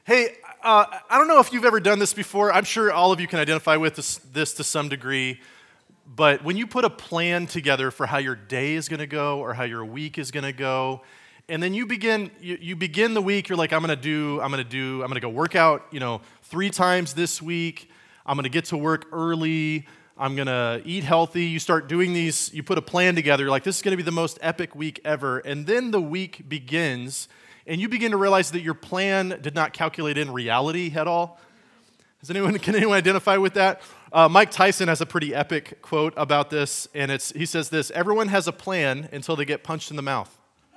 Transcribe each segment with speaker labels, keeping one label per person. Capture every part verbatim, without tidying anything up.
Speaker 1: Hey, uh, I don't know if you've ever done this before. I'm sure all of you can identify with this, this to some degree. But when you put a plan together for how your day is going to go or how your week is going to go, and then you begin you, you begin the week, you're like, I'm going to do, I'm going to do, I'm going to go work out, you know, three times this week. I'm going to get to work early. I'm going to eat healthy. You start doing these, you put a plan together. You're like, this is going to be the most epic week ever. And then the week begins, and you begin to realize that your plan did not calculate in reality at all. Does anyone, can anyone identify with that? Uh, Mike Tyson has a pretty epic quote about this, and it's he says this: everyone has a plan until they get punched in the mouth.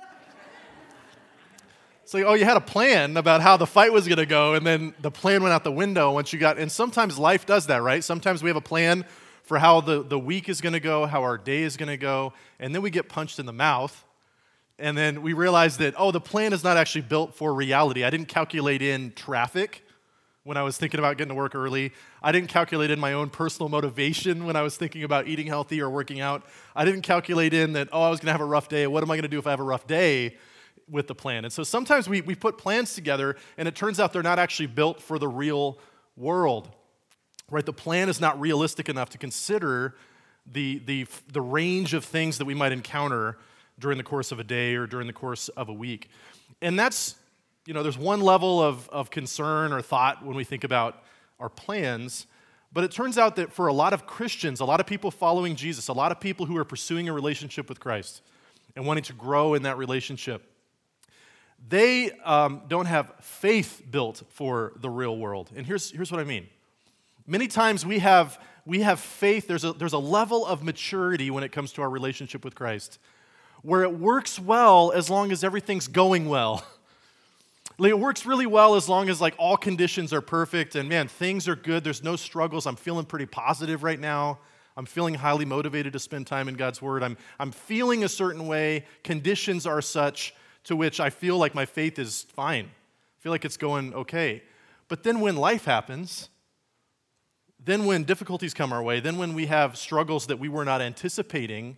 Speaker 1: It's like, oh, you had a plan about how the fight was going to go, and then the plan went out the window once you got, and sometimes life does that, right? Sometimes we have a plan for how the, the week is going to go, how our day is going to go, and then we get punched in the mouth. And then we realize that, oh, the plan is not actually built for reality. I didn't calculate in traffic when I was thinking about getting to work early. I didn't calculate in my own personal motivation when I was thinking about eating healthy or working out. I didn't calculate in that, oh, I was going to have a rough day. What am I going to do if I have a rough day with the plan? And so sometimes we, we put plans together, and it turns out they're not actually built for the real world. Right? The plan is not realistic enough to consider the, the, the range of things that we might encounter during the course of a day or during the course of a week. And that's, you know, there's one level of, of concern or thought when we think about our plans, but it turns out that for a lot of Christians, a lot of people following Jesus, a lot of people who are pursuing a relationship with Christ and wanting to grow in that relationship, they um, don't have faith built for the real world. And here's, here's what I mean. Many times we have, we have faith, there's a, there's a level of maturity when it comes to our relationship with Christ, where it works well as long as everything's going well. Like, it works really well as long as like all conditions are perfect and man, things are good, there's no struggles, I'm feeling pretty positive right now, I'm feeling highly motivated to spend time in God's Word, I'm, I'm feeling a certain way, conditions are such to which I feel like my faith is fine, I feel like it's going okay. But then when life happens, then when difficulties come our way, then when we have struggles that we were not anticipating,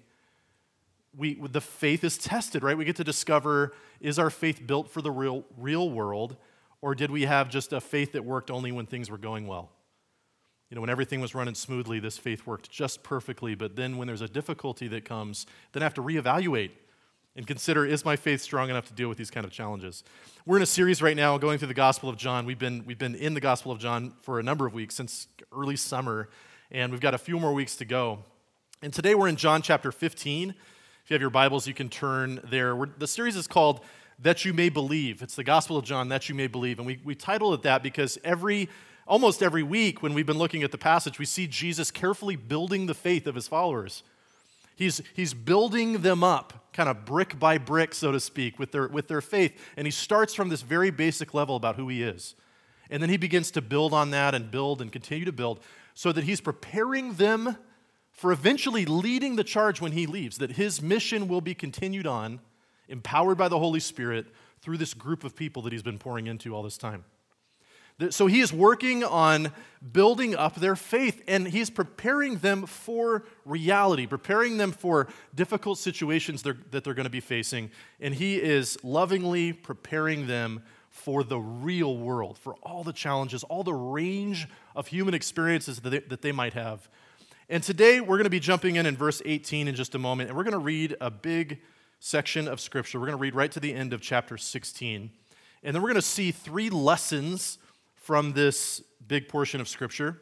Speaker 1: We, the faith is tested, right? We get to discover, is our faith built for the real, real world, or did we have just a faith that worked only when things were going well? You know, when everything was running smoothly, this faith worked just perfectly, but then when there's a difficulty that comes, then I have to reevaluate and consider, is my faith strong enough to deal with these kind of challenges? We're in a series right now going through the Gospel of John. We've been, we've been in the Gospel of John for a number of weeks, since early summer, and we've got a few more weeks to go. And today we're in John chapter fifteen. If you have your Bibles, you can turn there. We're, the series is called That You May Believe. It's the Gospel of John, That You May Believe. And we, we titled it that because every, almost every week when we've been looking at the passage, we see Jesus carefully building the faith of his followers. He's, he's building them up, kind of brick by brick, so to speak, with their, with their faith. And he starts from this very basic level about who he is. And then he begins to build on that and build and continue to build so that he's preparing them for eventually leading the charge when he leaves, that his mission will be continued on, empowered by the Holy Spirit, through this group of people that he's been pouring into all this time. So he is working on building up their faith, and he's preparing them for reality, preparing them for difficult situations they're, that they're going to be facing, and he is lovingly preparing them for the real world, for all the challenges, all the range of human experiences that they, that they might have. And today, we're going to be jumping in in verse eighteen in just a moment, and we're going to read a big section of Scripture. We're going to read right to the end of chapter sixteen. And then we're going to see three lessons from this big portion of Scripture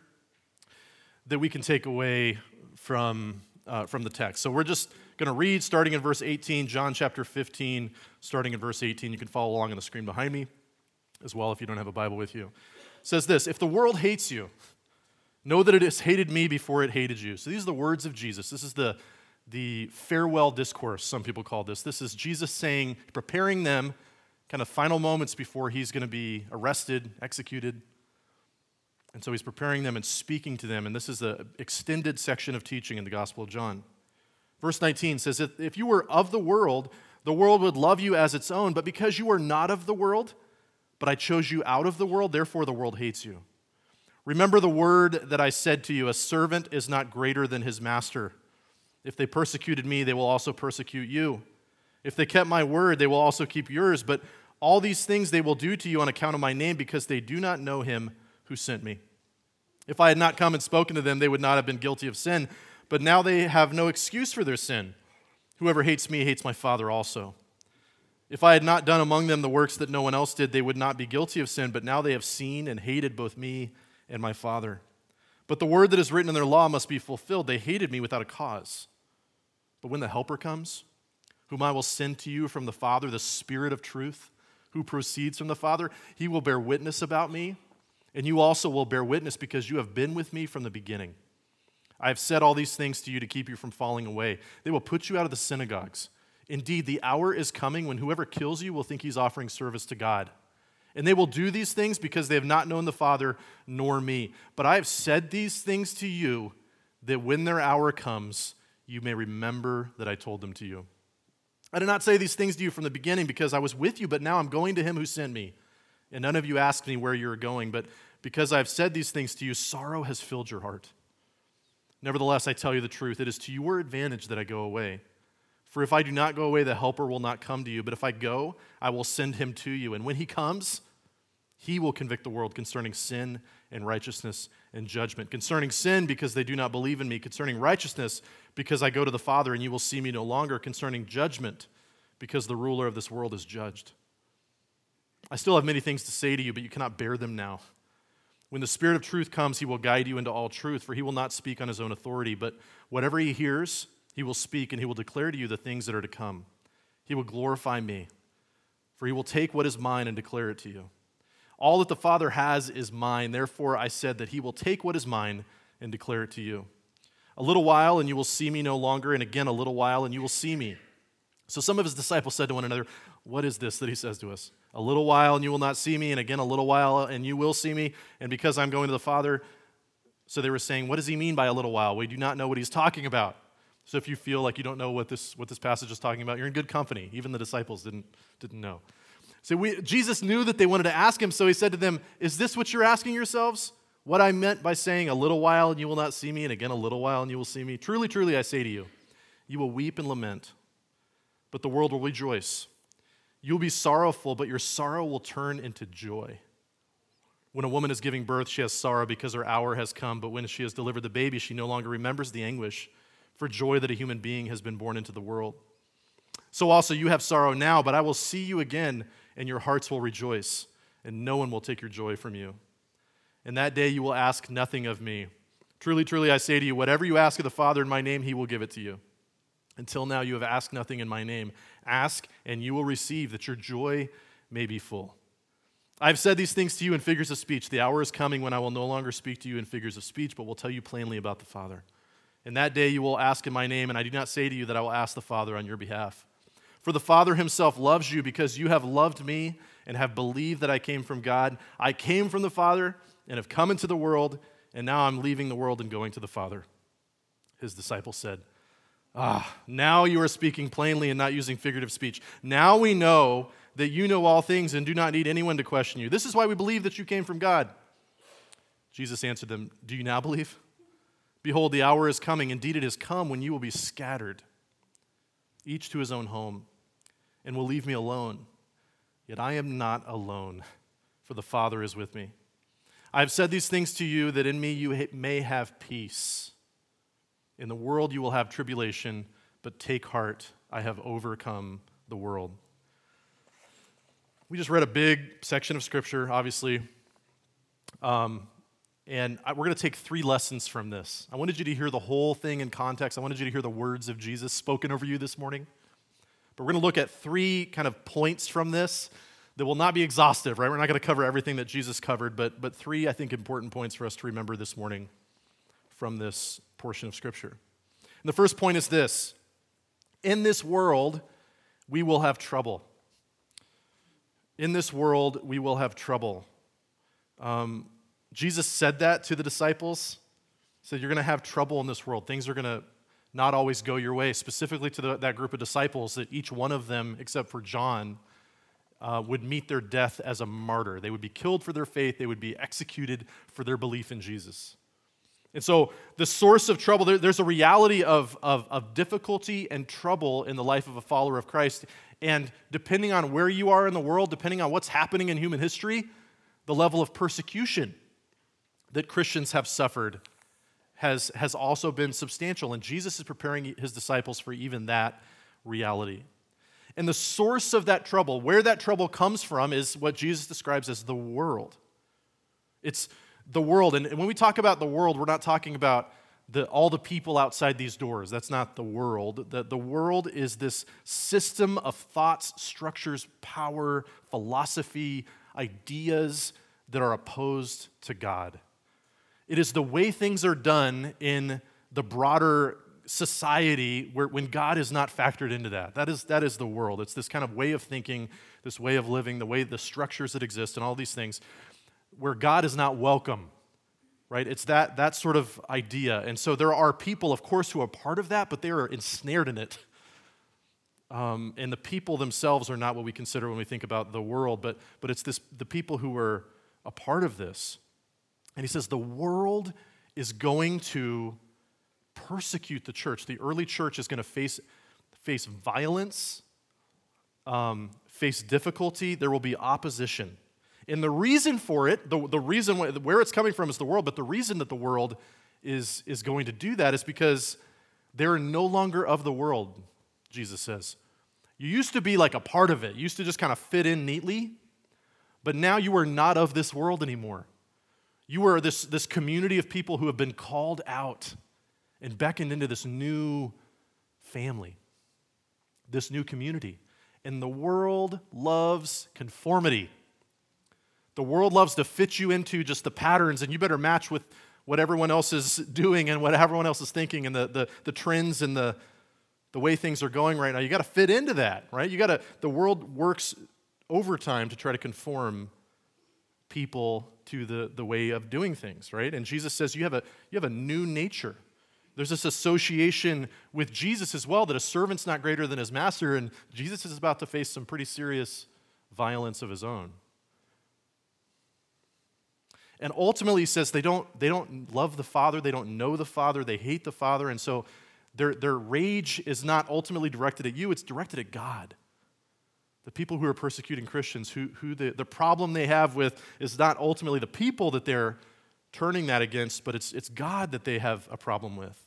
Speaker 1: that we can take away from, uh, from the text. So we're just going to read starting in verse eighteen, John chapter fifteen, starting in verse eighteen. You can follow along on the screen behind me as well if you don't have a Bible with you. It says this: if the world hates you, know that it has hated me before it hated you. So these are the words of Jesus. This is the, the farewell discourse, some people call this. This is Jesus saying, preparing them, kind of final moments before he's going to be arrested, executed. And so he's preparing them and speaking to them. And this is an extended section of teaching in the Gospel of John. Verse nineteen says, if you were of the world, the world would love you as its own. But because you are not of the world, but I chose you out of the world, therefore the world hates you. Remember the word that I said to you, a servant is not greater than his master. If they persecuted me, they will also persecute you. If they kept my word, they will also keep yours. But All these things they will do to you on account of my name, because they do not know him who sent me. If I had not come and spoken to them, they would not have been guilty of sin, but now they have no excuse for their sin. Whoever hates me hates my Father also. If I had not done among them the works that no one else did, they would not be guilty of sin, but now they have seen and hated both me and my Father. But the word that is written in their law must be fulfilled. They hated me without a cause. But when the Helper comes, whom I will send to you from the Father, the Spirit of truth, who proceeds from the Father, he will bear witness about me, and you also will bear witness because you have been with me from the beginning. I have said all these things to you to keep you from falling away. They will put you out of the synagogues. Indeed, the hour is coming when whoever kills you will think he's offering service to God. And they will do these things because they have not known the Father nor me. But I have said these things to you that when their hour comes, you may remember that I told them to you. I did not say these things to you from the beginning because I was with you, but now I'm going to him who sent me. And none of you asked me where you are going, but because I have said these things to you, sorrow has filled your heart. Nevertheless, I tell you the truth, it is to your advantage that I go away. For if I do not go away, the Helper will not come to you. But if I go, I will send him to you. And when he comes, he will convict the world concerning sin and righteousness and judgment. Concerning sin, because they do not believe in me. Concerning righteousness, because I go to the Father and you will see me no longer. Concerning judgment, because the ruler of this world is judged. I still have many things to say to you, but you cannot bear them now. When the Spirit of truth comes, he will guide you into all truth, for he will not speak on his own authority, but whatever he hears, he will speak, and he will declare to you the things that are to come. He will glorify me, for he will take what is mine and declare it to you. All that the Father has is mine. Therefore, I said that he will take what is mine and declare it to you. A little while, and you will see me no longer, and again a little while, and you will see me. So some of his disciples said to one another, what is this that he says to us? A little while, and you will not see me, and again a little while, and you will see me, and because I'm going to the Father. So they were saying, what does he mean by a little while? We do not know what he's talking about. So if you feel like you don't know what this what this passage is talking about, you're in good company. Even the disciples didn't, didn't know. So we, Jesus knew that they wanted to ask him, so he said to them, is this what you're asking yourselves? What I meant by saying a little while and you will not see me, and again a little while and you will see me? Truly, truly, I say to you, you will weep and lament, but the world will rejoice. You will be sorrowful, but your sorrow will turn into joy. When a woman is giving birth, she has sorrow because her hour has come, but when she has delivered the baby, she no longer remembers the anguish for joy that a human being has been born into the world. So also you have sorrow now, but I will see you again, and your hearts will rejoice, and no one will take your joy from you. And that day you will ask nothing of me. Truly, truly, I say to you, whatever you ask of the Father in my name, he will give it to you. Until now you have asked nothing in my name. Ask, and you will receive, that your joy may be full. I have said these things to you in figures of speech. The hour is coming when I will no longer speak to you in figures of speech, but will tell you plainly about the Father. In that day you will ask in my name, and I do not say to you that I will ask the Father on your behalf. For the Father himself loves you because you have loved me and have believed that I came from God. I came from the Father and have come into the world, and now I'm leaving the world and going to the Father. His disciples said, Ah, now you are speaking plainly and not using figurative speech. Now we know that you know all things and do not need anyone to question you. This is why we believe that you came from God. Jesus answered them, do you now believe? Behold, the hour is coming. Indeed, it has come when you will be scattered, each to his own home, and will leave me alone. Yet I am not alone, for the Father is with me. I have said these things to you that in me you may have peace. In the world you will have tribulation, but take heart, I have overcome the world. We just read a big section of Scripture, obviously, um, and I, we're going to take three lessons from this. I wanted you to hear the whole thing in context. I wanted you to hear the words of Jesus spoken over you this morning. But we're going to look at three kind of points from this that will not be exhaustive, right? We're not going to cover everything that Jesus covered, but, but three, I think, important points for us to remember this morning from this portion of Scripture. And the first point is this: in this world, we will have trouble. In this world, we will have trouble. Um, Jesus said that to the disciples. He said, you're going to have trouble in this world. Things are going to not always go your way, specifically to the, that group of disciples, that each one of them, except for John, uh, would meet their death as a martyr. They would be killed for their faith. They would be executed for their belief in Jesus. And so the source of trouble, there, there's a reality of, of, of difficulty and trouble in the life of a follower of Christ. And depending on where you are in the world, depending on what's happening in human history, the level of persecution that Christians have suffered has, has also been substantial. And Jesus is preparing his disciples for even that reality. And the source of that trouble, where that trouble comes from, is what Jesus describes as the world. It's the world. And when we talk about the world, we're not talking about the, all the people outside these doors. That's not the world. The, the world is this system of thoughts, structures, power, philosophy, ideas that are opposed to God. It is the way things are done in the broader society where when God is not factored into that. That is, that is the world. It's this kind of way of thinking, this way of living, the way the structures that exist and all these things where God is not welcome, right? It's that, that sort of idea. And so there are people, of course, who are part of that, but they are ensnared in it. Um, and the people themselves are not what we consider when we think about the world, but, but it's this the people who are a part of this. And he says the world is going to persecute the church. The early church is going to face, face violence, um, face difficulty. There will be opposition. And the reason for it, the, the reason where it's coming from is the world, but the reason that the world is, is going to do that is because they're no longer of the world, Jesus says. You used to be like a part of it. You used to just kind of fit in neatly, but now you are not of this world anymore. You are this, this community of people who have been called out and beckoned into this new family, this new community. And the world loves conformity. The world loves to fit you into just the patterns, and you better match with what everyone else is doing and what everyone else is thinking and the, the, the trends and the, the way things are going right now. You got to fit into that, right? You got to. The world works overtime to try to conform people to the, the way of doing things, right? And Jesus says you have a you have a new nature. There's this association with Jesus as well, that a servant's not greater than his master, and Jesus is about to face some pretty serious violence of his own. And ultimately, he says they don't, they don't love the Father, they don't know the Father, they hate the Father, and so their, their rage is not ultimately directed at you, it's directed at God. The people who are persecuting Christians, who, who the, the problem they have with is not ultimately the people that they're turning that against, but it's, it's God that they have a problem with.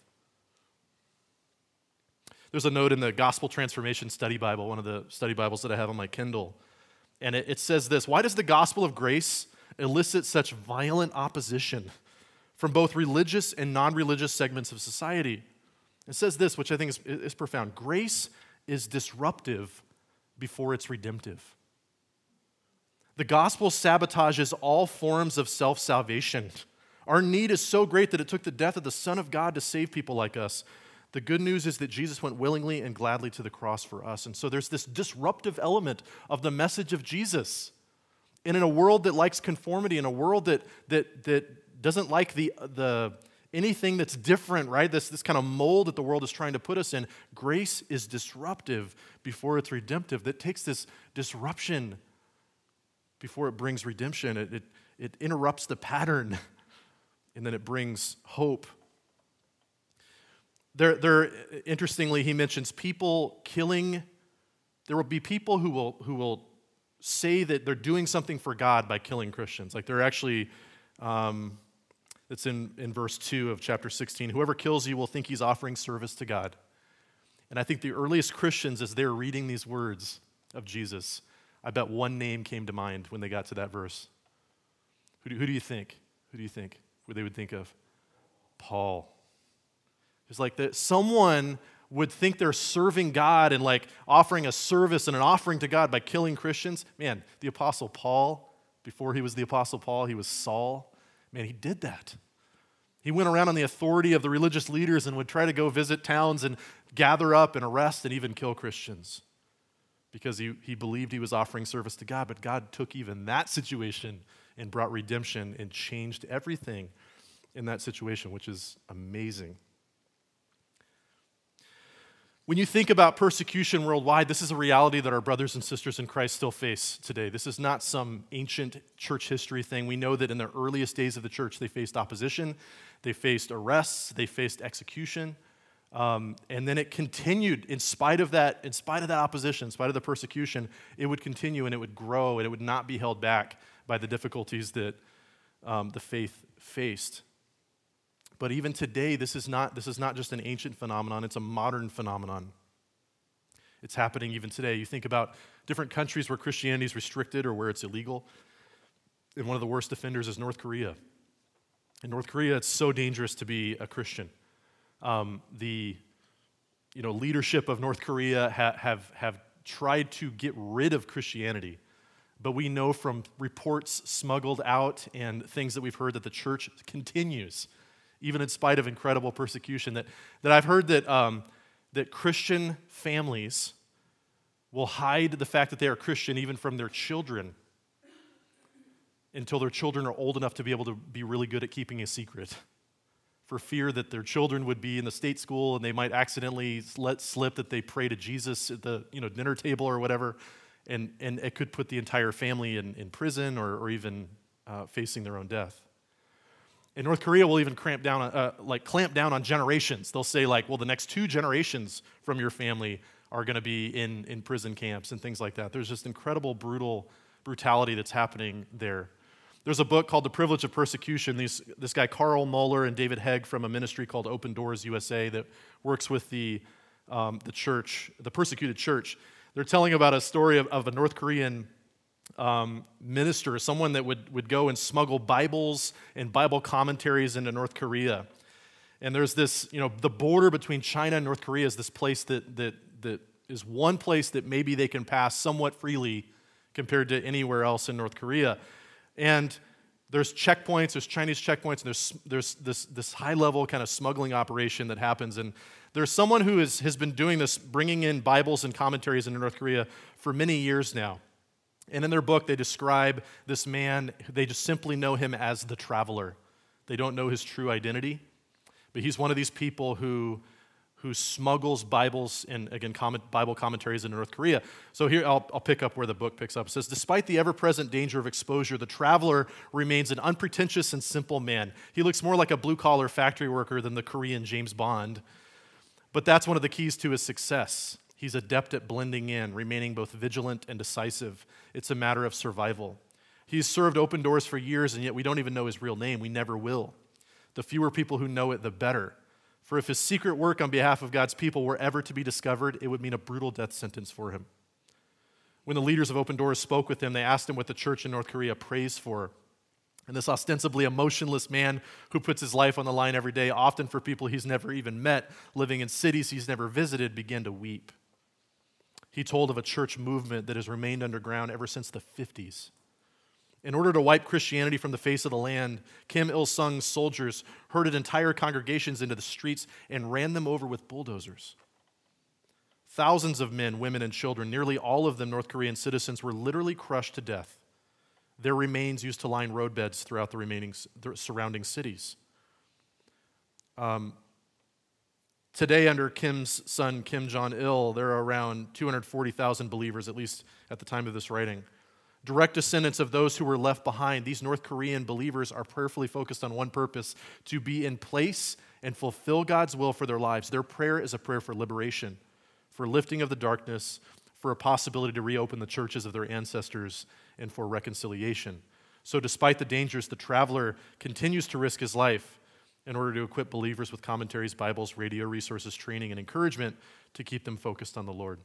Speaker 1: There's a note in the Gospel Transformation Study Bible, one of the study Bibles that I have on my Kindle, and it, it says this: why does the gospel of grace elicit such violent opposition from both religious and non-religious segments of society? It says this, which I think is, is profound. Grace is disruptive before it's redemptive. The gospel sabotages all forms of self-salvation. Our need is so great that it took the death of the Son of God to save people like us. The good news is that Jesus went willingly and gladly to the cross for us. And so there's this disruptive element of the message of Jesus. And in a world that likes conformity, in a world that that that doesn't like the the anything that's different, right? This this kind of mold that the world is trying to put us in, grace is disruptive before it's redemptive. That takes this disruption before it brings redemption. It it, it interrupts the pattern, and then it brings hope. There, there. Interestingly, he mentions people killing. There will be people who will who will. say that they're doing something for God by killing Christians. Like they're actually, um, it's in, in verse two of chapter sixteen, whoever kills you will think he's offering service to God. And I think the earliest Christians, as they're reading these words of Jesus, I bet one name came to mind when they got to that verse. Who do, who do you think? Who do you think who they would think of? Paul. It's like that someone would think they're serving God and like offering a service and an offering to God by killing Christians. Man, the Apostle Paul, before he was the Apostle Paul, he was Saul. Man, he did that. He went around on the authority of the religious leaders and would try to go visit towns and gather up and arrest and even kill Christians because he, he believed he was offering service to God. But God took even that situation and brought redemption and changed everything in that situation, which is amazing. When you think about persecution worldwide, this is a reality that our brothers and sisters in Christ still face today. This is not some ancient church history thing. We know that in the earliest days of the church, they faced opposition, they faced arrests, they faced execution. Um, and then it continued in spite of that, in spite of that opposition, in spite of the persecution, it would continue and it would grow and it would not be held back by the difficulties that um, the faith faced. But even today, this is not this is not just an ancient phenomenon, it's a modern phenomenon. It's happening even today. You think about different countries where Christianity is restricted or where it's illegal. And one of the worst offenders is North Korea. In North Korea, it's so dangerous to be a Christian. Um, the you know, leadership of North Korea ha- have, have tried to get rid of Christianity. But we know from reports smuggled out and things that we've heard that the church continues, even in spite of incredible persecution, that, that I've heard that, um, that Christian families will hide the fact that they are Christian even from their children until their children are old enough to be able to be really good at keeping a secret, for fear that their children would be in the state school and they might accidentally let slip that they pray to Jesus at the you know dinner table or whatever, and, and it could put the entire family in, in prison or, or even uh, facing their own death. And North Korea will even clamp down, uh, like clamp down on generations. They'll say like, well, the next two generations from your family are going to be in, in prison camps and things like that. There's just incredible brutal brutality that's happening there. There's a book called The Privilege of Persecution. These, this guy Carl Moeller and David Hegg from a ministry called Open Doors U S A that works with the, um, the church, the persecuted church. They're telling about a story of, of a North Korean um, minister, someone that would, would go and smuggle Bibles and Bible commentaries into North Korea. And there's this, you know, the border between China and North Korea is this place that that that is one place that maybe they can pass somewhat freely compared to anywhere else in North Korea. And there's checkpoints, there's Chinese checkpoints, and there's there's this this high-level kind of smuggling operation that happens. And there's someone who is, has been doing this, bringing in Bibles and commentaries into North Korea for many years now. And in their book, they describe this man, they just simply know him as the traveler. They don't know his true identity. But he's one of these people who who smuggles Bibles and, again, comment, Bible commentaries into North Korea. So here, I'll, I'll pick up where the book picks up. It says, despite the ever-present danger of exposure, the traveler remains an unpretentious and simple man. He looks more like a blue-collar factory worker than the Korean James Bond. But that's one of the keys to his success. He's adept at blending in, remaining both vigilant and decisive. It's a matter of survival. He's served Open Doors for years, and yet we don't even know his real name. We never will. The fewer people who know it, the better. For if his secret work on behalf of God's people were ever to be discovered, it would mean a brutal death sentence for him. When the leaders of Open Doors spoke with him, they asked him what the church in North Korea prays for. And this ostensibly emotionless man who puts his life on the line every day, often for people he's never even met, living in cities he's never visited, began to weep. He told of a church movement that has remained underground ever since the fifties. In order to wipe Christianity from the face of the land, Kim Il-sung's soldiers herded entire congregations into the streets and ran them over with bulldozers. Thousands of men, women, and children, nearly all of them North Korean citizens, were literally crushed to death. Their remains used to line roadbeds throughout the remaining the surrounding cities. Um, today, under Kim's son, Kim Jong-il, there are around two hundred forty thousand believers, at least at the time of this writing. Direct descendants of those who were left behind, these North Korean believers are prayerfully focused on one purpose: to be in place and fulfill God's will for their lives. Their prayer is a prayer for liberation, for lifting of the darkness, for a possibility to reopen the churches of their ancestors, and for reconciliation. So despite the dangers, the traveler continues to risk his life in order to equip believers with commentaries, Bibles, radio resources, training, and encouragement to keep them focused on the Lord.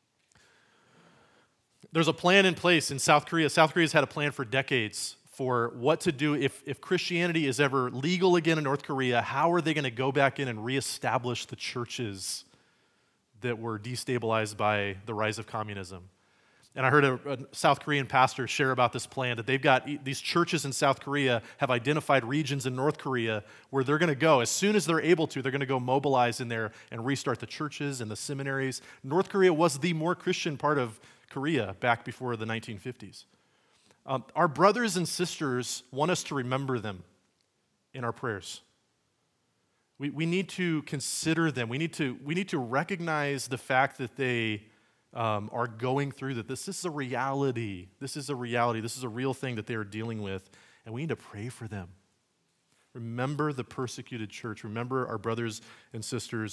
Speaker 1: There's a plan in place in South Korea. South Korea's had a plan for decades for what to do if, if Christianity is ever legal again in North Korea. How are they going to go back in and reestablish the churches that were destabilized by the rise of communism? And I heard a, a South Korean pastor share about this plan, that they've got these churches in South Korea have identified regions in North Korea where they're going to go. As soon as they're able to, they're going to go mobilize in there and restart the churches and the seminaries. North Korea was the more Christian part of Korea back before the nineteen fifties. Um, our brothers and sisters want us to remember them in our prayers. We, we need to consider them. We need to, we need to recognize the fact that they um, are going through that. This, this is a reality. This is a reality. This is a real thing that they are dealing with, and we need to pray for them. Remember the persecuted church. Remember our brothers and sisters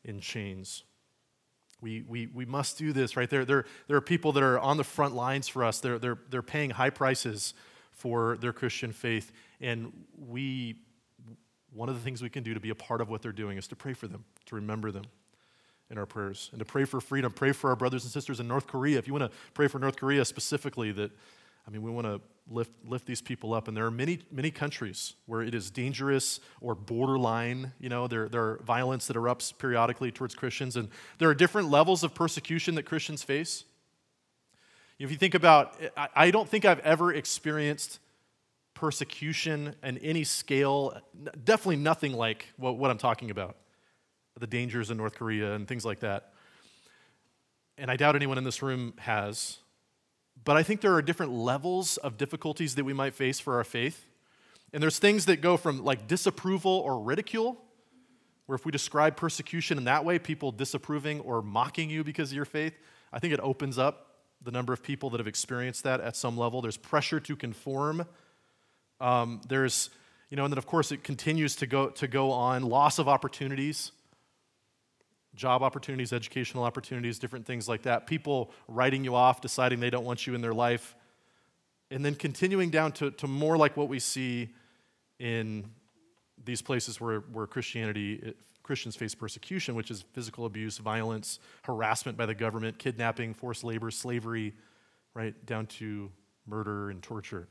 Speaker 1: in chains. We, we, we must do this, right? There, there, there are people that are on the front lines for us. They're, they're, they're paying high prices for their Christian faith. And we, one of the things we can do to be a part of what they're doing is to pray for them, to remember them in our prayers, and to pray for freedom. Pray for our brothers and sisters in North Korea. If you want to pray for North Korea specifically, that, I mean, we want to lift lift these people up. And there are many, many countries where it is dangerous or borderline. You know, there, there are violence that erupts periodically towards Christians, and there are different levels of persecution that Christians face. If you think about, I, I don't think I've ever experienced persecution in any scale, definitely nothing like what, what I'm talking about, the dangers in North Korea and things like that. And I doubt anyone in this room has. But I think there are different levels of difficulties that we might face for our faith. And there's things that go from like disapproval or ridicule, where if we describe persecution in that way, people disapproving or mocking you because of your faith, I think it opens up the number of people that have experienced that at some level. There's pressure to conform. Um, there's, you know, and then of course it continues to go to go on. Loss of opportunities, job opportunities, educational opportunities, different things like that. People writing you off, deciding they don't want you in their life. And then continuing down to, to more like what we see in these places where, where Christianity, Christians face persecution, which is physical abuse, violence, harassment by the government, kidnapping, forced labor, slavery, right, down to murder and torture.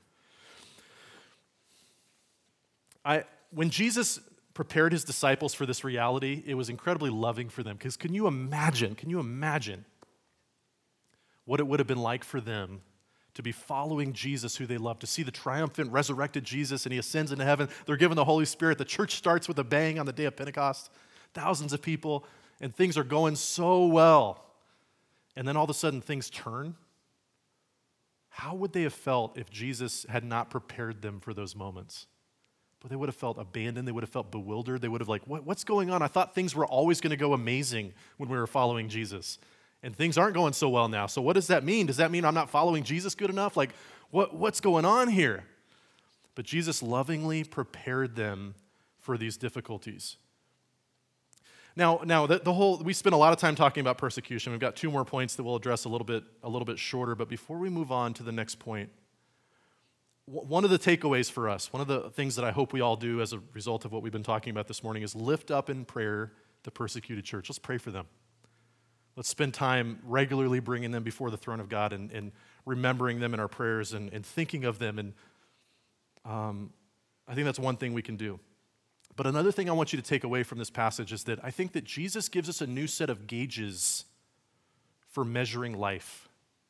Speaker 1: I, when Jesus prepared his disciples for this reality, it was incredibly loving for them. Because can you imagine, can you imagine what it would have been like for them to be following Jesus, who they love, to see the triumphant, resurrected Jesus, and he ascends into heaven. They're given the Holy Spirit. The church starts with a bang on the day of Pentecost. Thousands of people, and things are going so well. And then all of a sudden, things turn. How would they have felt if Jesus had not prepared them for those moments? But they would have felt abandoned. They would have felt bewildered. They would have like, what, what's going on? I thought things were always going to go amazing when we were following Jesus. And things aren't going so well now. So what does that mean? Does that mean I'm not following Jesus good enough? Like, what, what's going on here? But Jesus lovingly prepared them for these difficulties. Now, now the, the whole we spent a lot of time talking about persecution. We've got two more points that we'll address a little bit, a little bit shorter. But before we move on to the next point, w- one of the takeaways for us, one of the things that I hope we all do as a result of what we've been talking about this morning, is lift up in prayer the persecuted church. Let's pray for them. Let's spend time regularly bringing them before the throne of God and, and remembering them in our prayers and, and thinking of them. And um, I think that's one thing we can do. But another thing I want you to take away from this passage is that I think that Jesus gives us a new set of gauges for measuring life.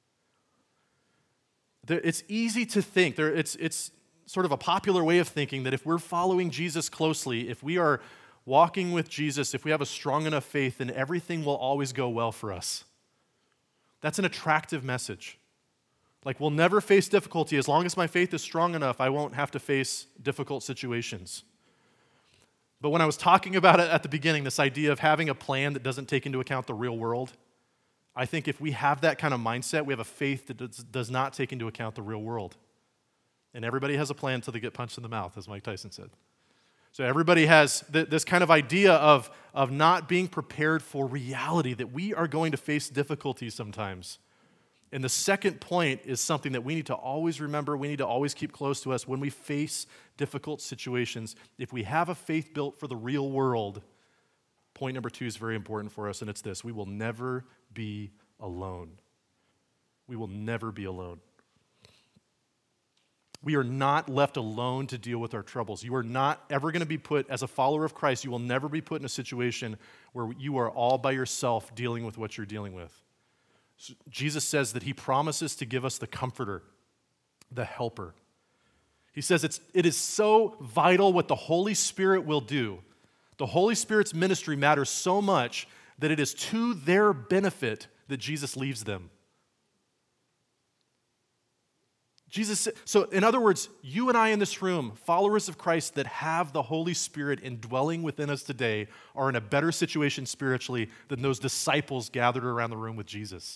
Speaker 1: There, it's easy to think, there, it's, it's sort of a popular way of thinking that if we're following Jesus closely, if we are walking with Jesus, if we have a strong enough faith, then everything will always go well for us. That's an attractive message. Like, we'll never face difficulty. As long as my faith is strong enough, I won't have to face difficult situations. But when I was talking about it at the beginning, this idea of having a plan that doesn't take into account the real world, I think if we have that kind of mindset, we have a faith that does, does not take into account the real world. And everybody has a plan until they get punched in the mouth, as Mike Tyson said. So everybody has th- this kind of idea of, of not being prepared for reality, that we are going to face difficulties sometimes. And the second point is something that we need to always remember, we need to always keep close to us when we face difficult situations. If we have a faith built for the real world, point number two is very important for us, and it's this: we will never be alone. We will never be alone. We are not left alone to deal with our troubles. You are not ever going to be put, as a follower of Christ, you will never be put in a situation where you are all by yourself dealing with what you're dealing with. So Jesus says that he promises to give us the comforter, the helper. He says it's, it is so vital what the Holy Spirit will do. The Holy Spirit's ministry matters so much that it is to their benefit that Jesus leaves them. Jesus, so in other words, you and I in this room, followers of Christ that have the Holy Spirit indwelling within us today, are in a better situation spiritually than those disciples gathered around the room with Jesus.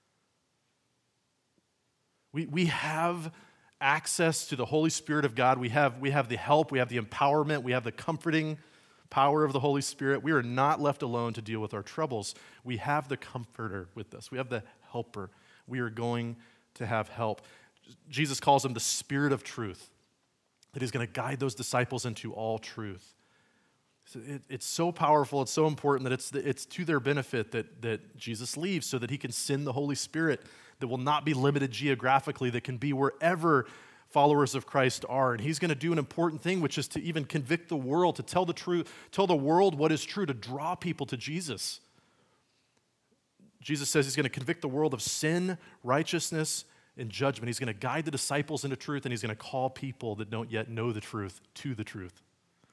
Speaker 1: We, we have access to the Holy Spirit of God. We have, we have the help, we have the empowerment, we have the comforting power of the Holy Spirit, we are not left alone to deal with our troubles. We have the Comforter with us. We have the Helper. We are going to have help. Jesus calls him the Spirit of truth, that he's going to guide those disciples into all truth. It, it's so powerful, it's so important that it's, it's to their benefit that, that Jesus leaves so that he can send the Holy Spirit that will not be limited geographically, that can be wherever followers of Christ are. And he's going to do an important thing, which is to even convict the world, to tell the truth, tell the world what is true, to draw people to Jesus. Jesus says he's going to convict the world of sin, righteousness, and judgment. He's going to guide the disciples into truth, and he's going to call people that don't yet know the truth to the truth.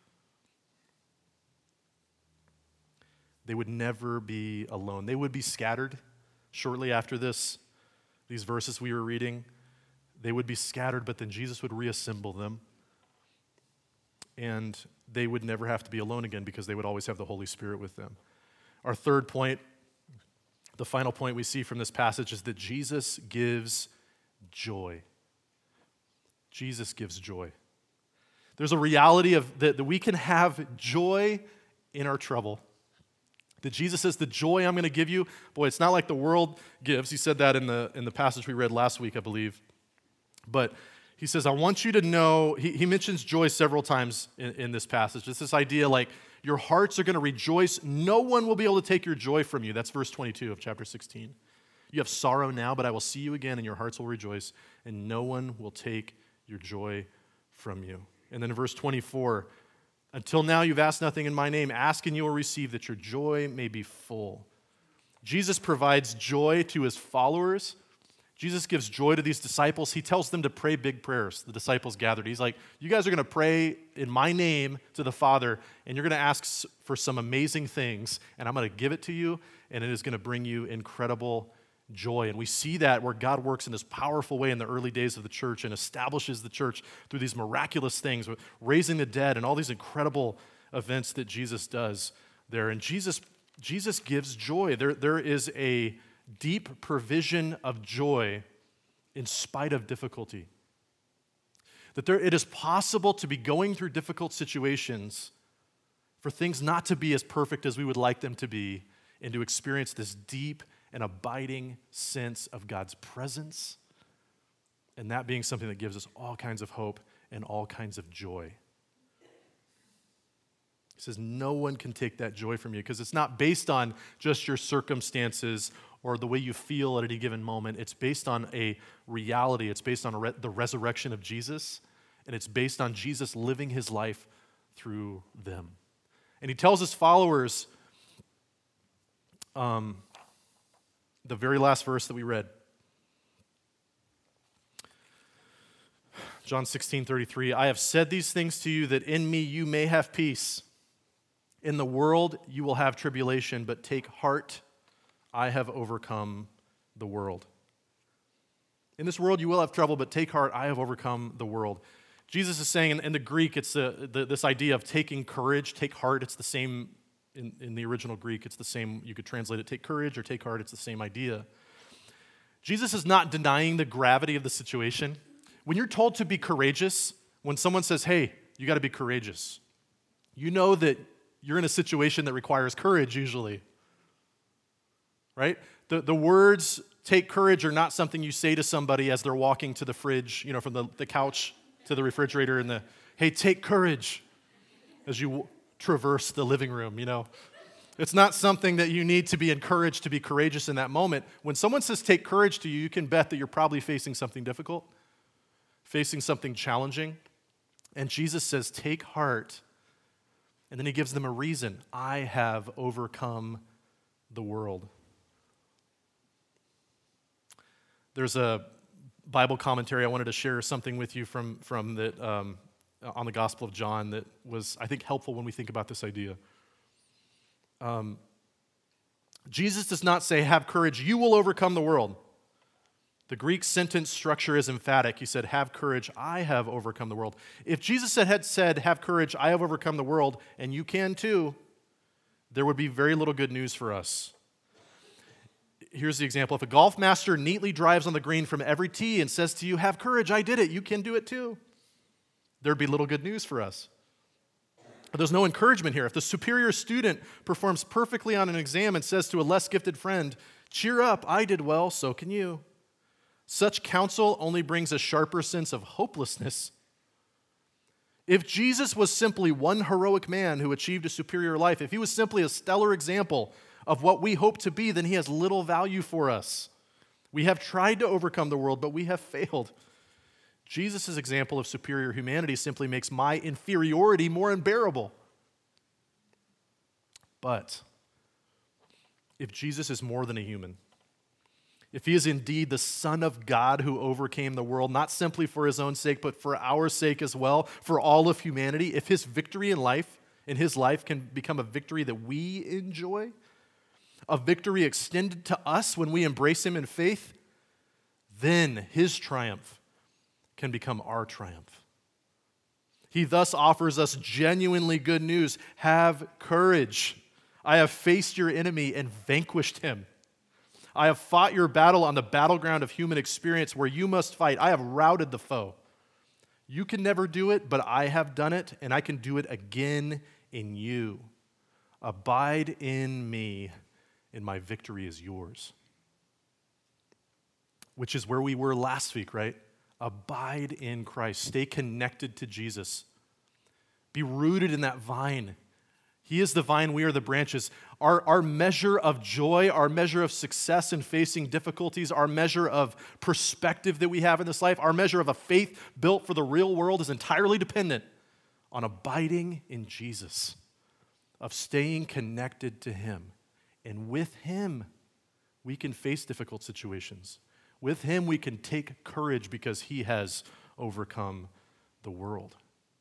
Speaker 1: They would never be alone. They would be scattered shortly after this, these verses we were reading. They would be scattered, but then Jesus would reassemble them. And they would never have to be alone again because they would always have the Holy Spirit with them. Our third point, the final point we see from this passage, is that Jesus gives joy. Jesus gives joy. There's a reality of that, that we can have joy in our trouble. That Jesus says, the joy I'm going to give you, boy, it's not like the world gives. He said that in the in the passage we read last week, I believe. But he says, I want you to know, he, he mentions joy several times in, in this passage. It's this idea like your hearts are going to rejoice. No one will be able to take your joy from you. That's verse twenty-two of chapter sixteen. You have sorrow now, but I will see you again, and your hearts will rejoice, and no one will take your joy from you. And then in verse twenty-four, until now you've asked nothing in my name. Ask and you will receive, that your joy may be full. Jesus provides joy to his followers. Jesus gives joy to these disciples. He tells them to pray big prayers. The disciples gathered. He's like, you guys are going to pray in my name to the Father, and you're going to ask for some amazing things, and I'm going to give it to you, and it is going to bring you incredible joy. And we see that where God works in this powerful way in the early days of the church and establishes the church through these miraculous things, raising the dead and all these incredible events that Jesus does there. And Jesus, Jesus gives joy. There, there is a deep provision of joy in spite of difficulty. That there, it is possible to be going through difficult situations, for things not to be as perfect as we would like them to be, and to experience this deep an abiding sense of God's presence, and that being something that gives us all kinds of hope and all kinds of joy. He says no one can take that joy from you because it's not based on just your circumstances or the way you feel at any given moment. It's based on a reality. It's based on a re- the resurrection of Jesus, and it's based on Jesus living his life through them. And he tells his followers, um, the very last verse that we read, John sixteen thirty-three, I have said these things to you that in me you may have peace. In the world you will have tribulation, but take heart, I have overcome the world. In this world you will have trouble, but take heart, I have overcome the world. Jesus is saying in, in the Greek, it's the, the, this idea of taking courage, take heart. It's the same in, in the original Greek. It's the same, you could translate it, take courage or take heart. It's the same idea. Jesus is not denying the gravity of the situation. When you're told to be courageous, when someone says, hey, you got to be courageous, you know that you're in a situation that requires courage usually, right? The, the words take courage are not something you say to somebody as they're walking to the fridge, you know, from the, the couch to the refrigerator and the, hey, take courage as you w- traverse the living room, you know. It's not something that you need to be encouraged to be courageous in that moment. When someone says take courage to you, you can bet that you're probably facing something difficult, facing something challenging. And Jesus says, take heart. And then he gives them a reason. I have overcome the world. There's a Bible commentary I wanted to share something with you from, from that um, on the Gospel of John that was, I think, helpful when we think about this idea. Um, Jesus does not say, have courage, you will overcome the world. The Greek sentence structure is emphatic. He said, have courage, I have overcome the world. If Jesus had said, have courage, I have overcome the world, and you can too, there would be very little good news for us. Here's the example. If a golf master neatly drives on the green from every tee and says to you, have courage, I did it, you can do it too, there'd be little good news for us. There's no encouragement here. If the superior student performs perfectly on an exam and says to a less gifted friend, "Cheer up, I did well, so can you," such counsel only brings a sharper sense of hopelessness. If Jesus was simply one heroic man who achieved a superior life, if he was simply a stellar example of what we hope to be, then he has little value for us. We have tried to overcome the world, but we have failed. Jesus' example of superior humanity simply makes my inferiority more unbearable. But if Jesus is more than a human, if he is indeed the Son of God who overcame the world, not simply for his own sake, but for our sake as well, for all of humanity, if his victory in life, in his life can become a victory that we enjoy, a victory extended to us when we embrace him in faith, then his triumph can become our triumph. He thus offers us genuinely good news. Have courage. I have faced your enemy and vanquished him. I have fought your battle on the battleground of human experience where you must fight. I have routed the foe. You can never do it, but I have done it, and I can do it again in you. Abide in me, and my victory is yours. Which is where we were last week, right? Abide in Christ. Stay connected to Jesus. Be rooted in that vine. He is the vine, we are the branches. Our, our measure of joy, our measure of success in facing difficulties, our measure of perspective that we have in this life, our measure of a faith built for the real world is entirely dependent on abiding in Jesus, of staying connected to him. And with him, we can face difficult situations. With him, we can take courage because he has overcome the world.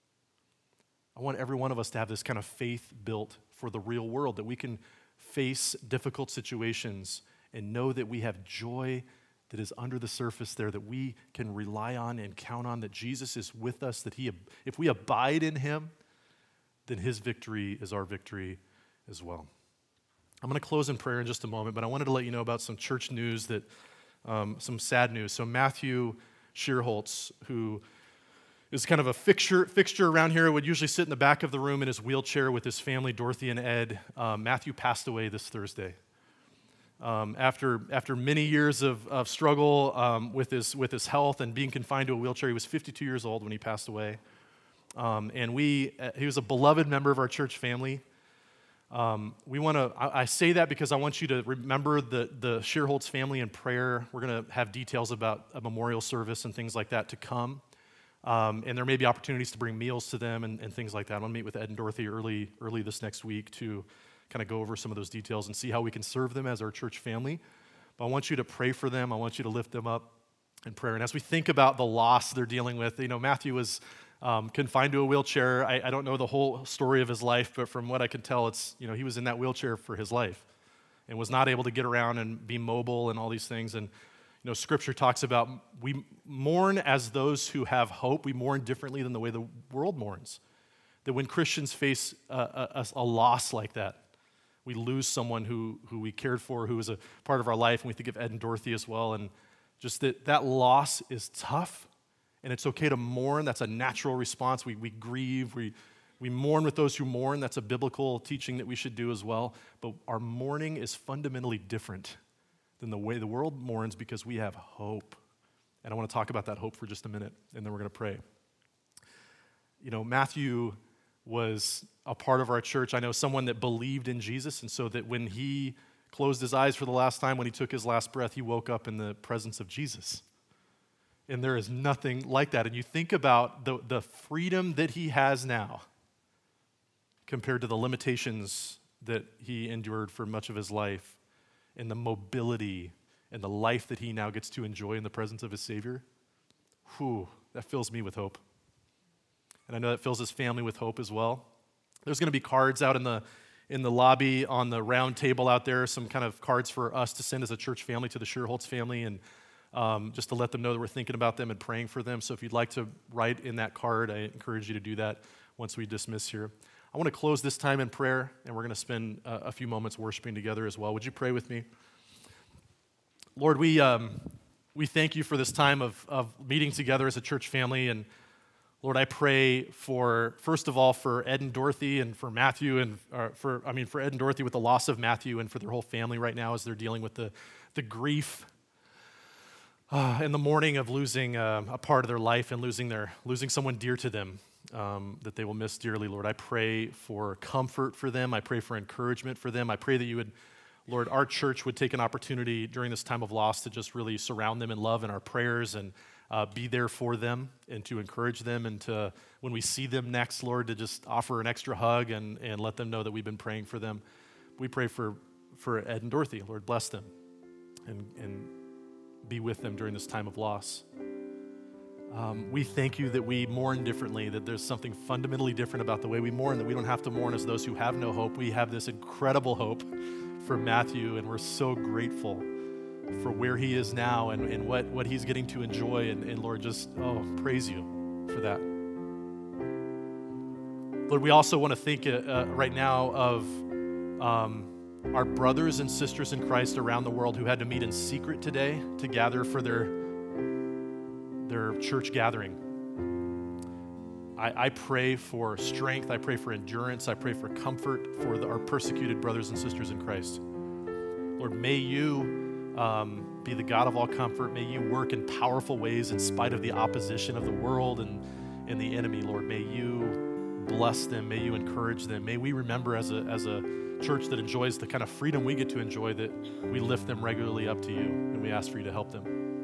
Speaker 1: I want every one of us to have this kind of faith built for the real world, that we can face difficult situations and know that we have joy that is under the surface there, that we can rely on and count on, that Jesus is with us, that he, if we abide in him, then his victory is our victory as well. I'm going to close in prayer in just a moment, but I wanted to let you know about some church news, that um, some sad news. So Matthew Shearholtz, who is kind of a fixture fixture around here, would usually sit in the back of the room in his wheelchair with his family, Dorothy and Ed. Um, Matthew passed away this Thursday. Um, after after many years of, of struggle um, with his with his health and being confined to a wheelchair, he was fifty-two years old when he passed away. Um, and we uh, he was a beloved member of our church family. Um, we want to. I, I say that because I want you to remember the the Shearholtz family in prayer. We're going to have details about a memorial service and things like that to come. Um, and there may be opportunities to bring meals to them and, and things like that. I'm going to meet with Ed and Dorothy early early this next week to kind of go over some of those details and see how we can serve them as our church family. But I want you to pray for them. I want you to lift them up in prayer. And as we think about the loss they're dealing with, you know, Matthew was um, confined to a wheelchair. I, I don't know the whole story of his life, but from what I can tell, it's, you know, he was in that wheelchair for his life and was not able to get around and be mobile and all these things. And you know, Scripture talks about we mourn as those who have hope. We mourn differently than the way the world mourns. That when Christians face a, a, a loss like that, we lose someone who, who we cared for, who was a part of our life, and we think of Ed and Dorothy as well. And just that that loss is tough, and it's okay to mourn. That's a natural response. We we grieve. We we mourn with those who mourn. That's a biblical teaching that we should do as well. But our mourning is fundamentally different than the way the world mourns because we have hope. And I want to talk about that hope for just a minute, and then we're going to pray. You know, Matthew was a part of our church. I know someone that believed in Jesus, and so that when he closed his eyes for the last time, when he took his last breath, he woke up in the presence of Jesus. And there is nothing like that. And you think about the, the freedom that he has now compared to the limitations that he endured for much of his life, and the mobility and the life that he now gets to enjoy in the presence of his Savior. Whew, that fills me with hope. And I know that fills his family with hope as well. There's going to be cards out in the in the lobby on the round table out there, some kind of cards for us to send as a church family to the Shearholtz family, and um, just to let them know that we're thinking about them and praying for them. So if you'd like to write in that card, I encourage you to do that once we dismiss here. I want to close this time in prayer, and we're going to spend uh, a few moments worshiping together as well. Would you pray with me? Lord, we um, we thank you for this time of, of meeting together as a church family, and Lord, I pray for, first of all, for Ed and Dorothy and for Matthew and uh, for, I mean, for Ed and Dorothy with the loss of Matthew and for their whole family right now as they're dealing with the, the grief uh, in the morning of losing uh, a part of their life and losing their, losing someone dear to them um, that they will miss dearly, Lord. I pray for comfort for them. I pray for encouragement for them. I pray that you would, Lord, our church would take an opportunity during this time of loss to just really surround them in love in our prayers and Uh, be there for them and to encourage them and to, when we see them next, Lord, to just offer an extra hug and, and let them know that we've been praying for them. We pray for, for Ed and Dorothy. Lord, bless them and, and be with them during this time of loss. Um, we thank you that we mourn differently, that there's something fundamentally different about the way we mourn, that we don't have to mourn as those who have no hope. We have this incredible hope for Matthew, and we're so grateful for where he is now and, and what, what he's getting to enjoy. And, and Lord, just, oh, praise you for that. Lord, we also want to think uh, uh, right now of um, our brothers and sisters in Christ around the world who had to meet in secret today to gather for their, their church gathering. I, I pray for strength. I pray for endurance. I pray for comfort for the, our persecuted brothers and sisters in Christ. Lord, may you Um, be the God of all comfort. May you work in powerful ways in spite of the opposition of the world and, and the enemy, Lord. May you bless them. May you encourage them. May we remember as a, as a church that enjoys the kind of freedom we get to enjoy that we lift them regularly up to you, and we ask for you to help them.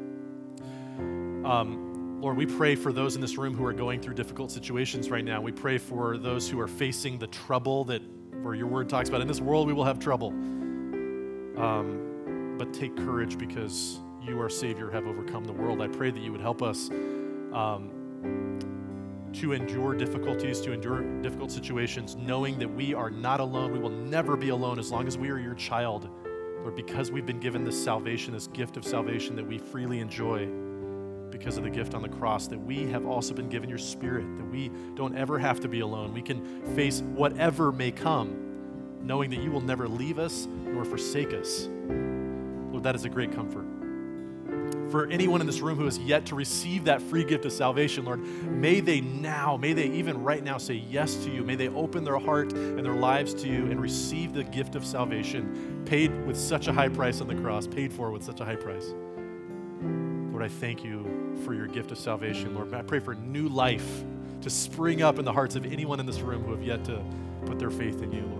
Speaker 1: Um, Lord, we pray for those in this room who are going through difficult situations right now. We pray for those who are facing the trouble that, where your word talks about, in this world we will have trouble. Um, But take courage because you, our Savior, have overcome the world. I pray that you would help us um, to endure difficulties, to endure difficult situations, knowing that we are not alone. We will never be alone as long as we are your child. Lord, because we've been given this salvation, this gift of salvation that we freely enjoy because of the gift on the cross, that we have also been given your Spirit, that we don't ever have to be alone. We can face whatever may come, knowing that you will never leave us nor forsake us. Lord, that is a great comfort. For anyone in this room who has yet to receive that free gift of salvation, Lord, may they now, may they even right now say yes to you. May they open their heart and their lives to you and receive the gift of salvation, paid with such a high price on the cross, paid for with such a high price. Lord, I thank you for your gift of salvation. Lord, I pray for new life to spring up in the hearts of anyone in this room who have yet to put their faith in you, Lord.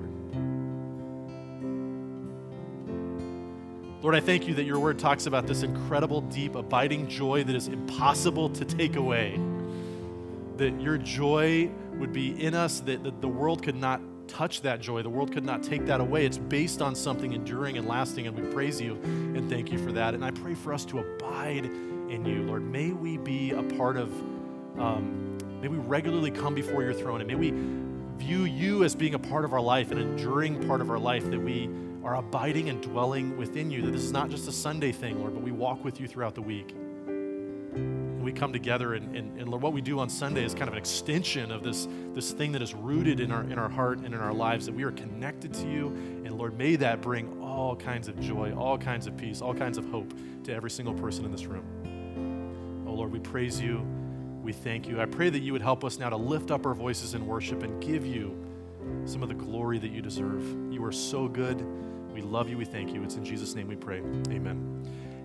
Speaker 1: Lord, I thank you that your word talks about this incredible, deep, abiding joy that is impossible to take away. That your joy would be in us, that, that the world could not touch that joy. The world could not take that away. It's based on something enduring and lasting, and we praise you and thank you for that. And I pray for us to abide in you, Lord. May we be a part of, um, may we regularly come before your throne, and may we view you as being a part of our life, an enduring part of our life, that we are abiding and dwelling within you, that this is not just a Sunday thing, Lord, but we walk with you throughout the week. And we come together, and, and, and Lord, what we do on Sunday is kind of an extension of this, this thing that is rooted in our, in our heart and in our lives, that we are connected to you. And Lord, may that bring all kinds of joy, all kinds of peace, all kinds of hope to every single person in this room. Oh Lord, we praise you. We thank you. I pray that you would help us now to lift up our voices in worship and give you some of the glory that you deserve. You are so good. We love you. We thank you. It's in Jesus' name we pray. Amen.